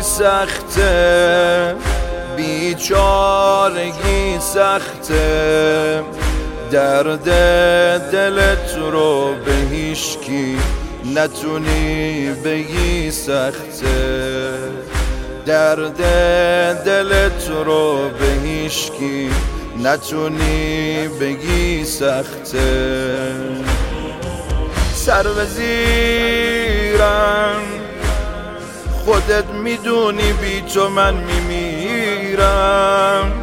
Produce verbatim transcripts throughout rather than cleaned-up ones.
سخته، بیچارگی سخته، درد دلت رو به هیچکی نتونی بگی سخته، درد دلت رو به هیچکی نتونی بگی سخته. سر به زیرم خودت میدونی بی تو من میمیرم،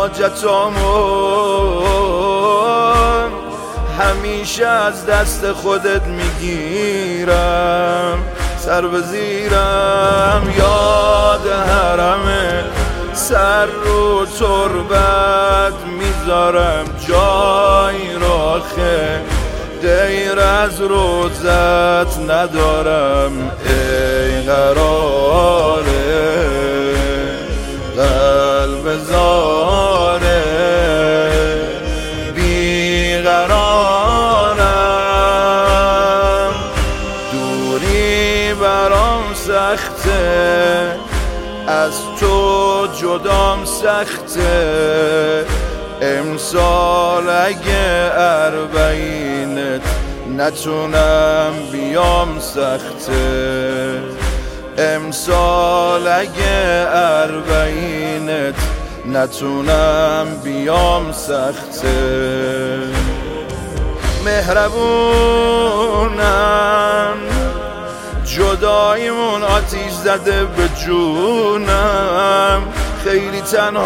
حاجتامون همیشه از دست خودت میگیرم. سر به زیرم یاد حرمه، سر رو تربت میذارم، جای راخه غیر از روزت ندارم. ای قراره قلب زاره بیقرارم، دوری برام سخته، از تو جدام سخته. امسال اگه اربعینت نتونم بیام سخته، امسال اگه اربعینت نتونم بیام سخته. مهربونم جدایمون آتیش زده به جونم، خیلی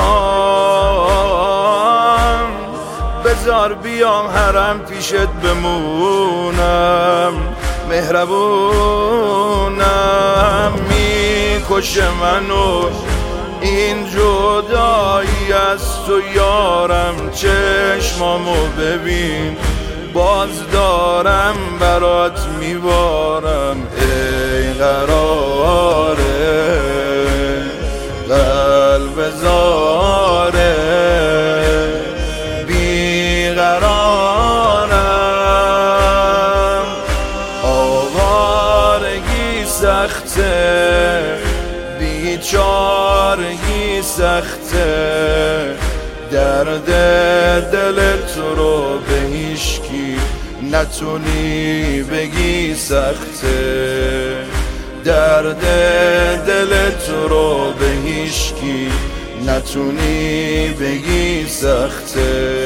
تنهام، بذار بیام حرم پیشت بمونم. مهربونم میکشه منو این جدایی از تو یارم، چشمامو ببین باز دارم برات میبارم. ای قراره قلب زاره بیقرارم، آوارگی سخته، بیچارگی سخته، درد دلت رو به هیچکی نتونی بگی سخته، درد دلت رو به هیچکی نتونی بگی سخته.